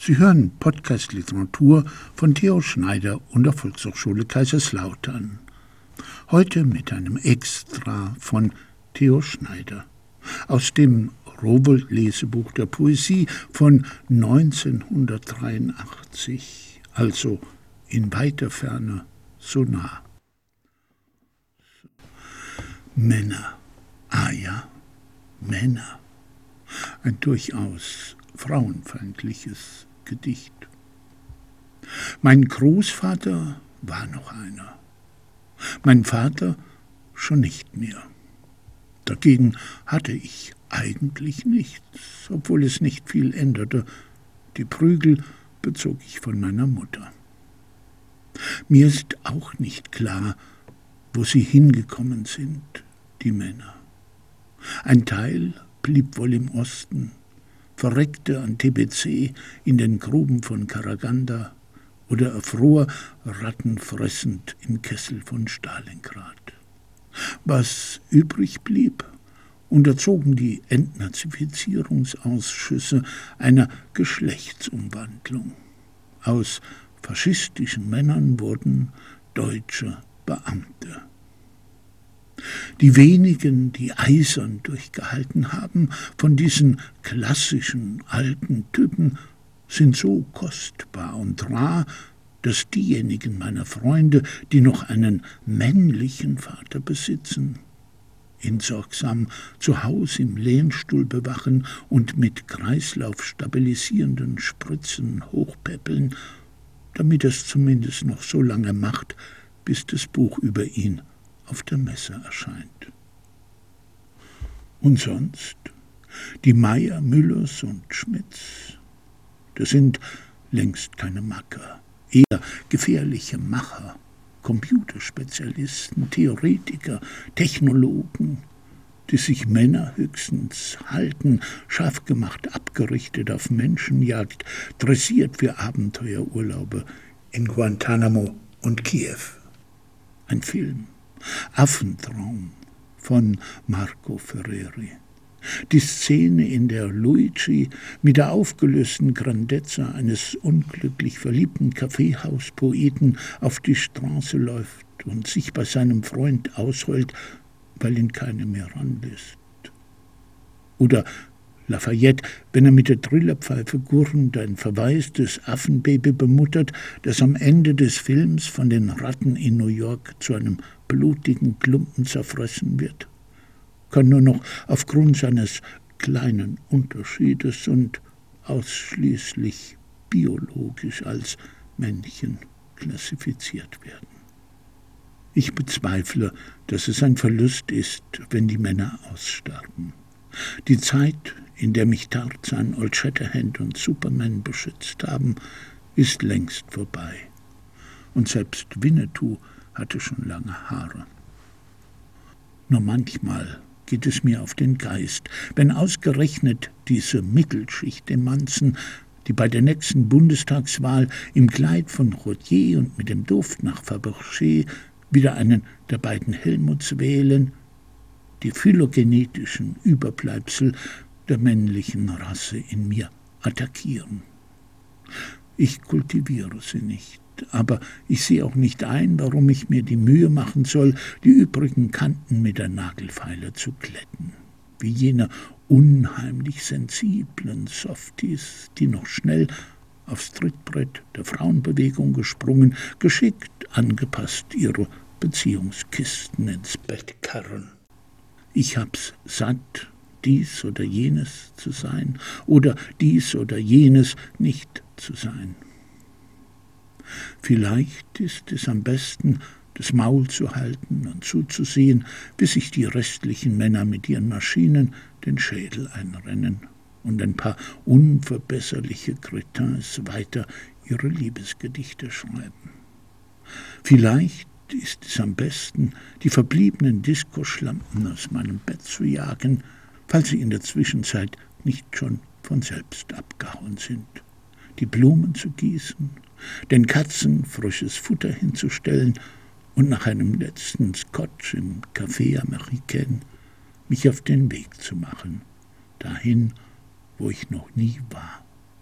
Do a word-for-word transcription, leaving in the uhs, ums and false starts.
Sie hören Podcast Literatur von Theo Schneider und der Volkshochschule Kaiserslautern. Heute mit einem Extra von Theo Schneider aus dem Rowohlt-Lesebuch der Poesie von neunzehnhundertdreiundachtzig, also in weiter Ferne so nah. Männer, ah ja, Männer, ein durchaus frauenfeindliches Gedicht. Mein Großvater war noch einer, mein Vater schon nicht mehr. Dagegen hatte ich eigentlich nichts, obwohl es nicht viel änderte. Die Prügel bezog ich von meiner Mutter. Mir ist auch nicht klar, wo sie hingekommen sind, die Männer. Ein Teil blieb wohl im Osten, verreckte an T B C in den Gruben von Karaganda oder erfror rattenfressend im Kessel von Stalingrad. Was übrig blieb, unterzogen die Entnazifizierungsausschüsse einer Geschlechtsumwandlung. Aus faschistischen Männern wurden deutsche Beamte. Die wenigen, die eisern durchgehalten haben, von diesen klassischen alten Typen, sind so kostbar und rar, dass diejenigen meiner Freunde, die noch einen männlichen Vater besitzen, ihn sorgsam zu Hause im Lehnstuhl bewachen und mit kreislaufstabilisierenden Spritzen hochpäppeln, damit es zumindest noch so lange macht, bis das Buch über ihn auf der Messe erscheint. Und sonst? Die Meyer, Müllers und Schmidts, das sind längst keine Macker, eher gefährliche Macher, Computerspezialisten, Theoretiker, Technologen, die sich Männer höchstens halten, scharf gemacht, abgerichtet auf Menschenjagd, dressiert für Abenteuerurlaube in Guantanamo und Kiew. Ein Film, Affentraum von Marco Ferreri. Die Szene, in der Luigi mit der aufgelösten Grandezza eines unglücklich verliebten Kaffeehauspoeten auf die Straße läuft und sich bei seinem Freund ausheult, weil ihn keine mehr ranlässt. Oder Lafayette, wenn er mit der Trillerpfeife gurrend ein verwaistes Affenbaby bemuttert, das am Ende des Films von den Ratten in New York zu einem blutigen Klumpen zerfressen wird, kann nur noch aufgrund seines kleinen Unterschiedes und ausschließlich biologisch als Männchen klassifiziert werden. Ich bezweifle, dass es ein Verlust ist, wenn die Männer aussterben. Die Zeit, in der mich Tarzan, Old Shatterhand und Superman beschützt haben, ist längst vorbei. Und selbst Winnetou hatte schon lange Haare. Nur manchmal geht es mir auf den Geist, wenn ausgerechnet diese Mittelschicht der Manzen, die bei der nächsten Bundestagswahl im Kleid von Rottier und mit dem Duft nach Fabergé wieder einen der beiden Helmuts wählen, die phylogenetischen Überbleibsel der männlichen Rasse in mir attackieren. Ich kultiviere sie nicht, aber ich sehe auch nicht ein, warum ich mir die Mühe machen soll, die übrigen Kanten mit der Nagelfeile zu glätten, wie jene unheimlich sensiblen Softies, die noch schnell aufs Trittbrett der Frauenbewegung gesprungen, geschickt angepasst ihre Beziehungskisten ins Bett karren. Ich hab's satt, dies oder jenes zu sein oder dies oder jenes nicht zu sein. Vielleicht ist es am besten, das Maul zu halten und zuzusehen, bis sich die restlichen Männer mit ihren Maschinen den Schädel einrennen und ein paar unverbesserliche Cretins weiter ihre Liebesgedichte schreiben. Vielleicht ist es am besten, die verbliebenen Diskoschlampen aus meinem Bett zu jagen, falls sie in der Zwischenzeit nicht schon von selbst abgehauen sind, die Blumen zu gießen, den Katzen frisches Futter hinzustellen und nach einem letzten Scotch im Café Américain mich auf den Weg zu machen, dahin, wo ich noch nie war.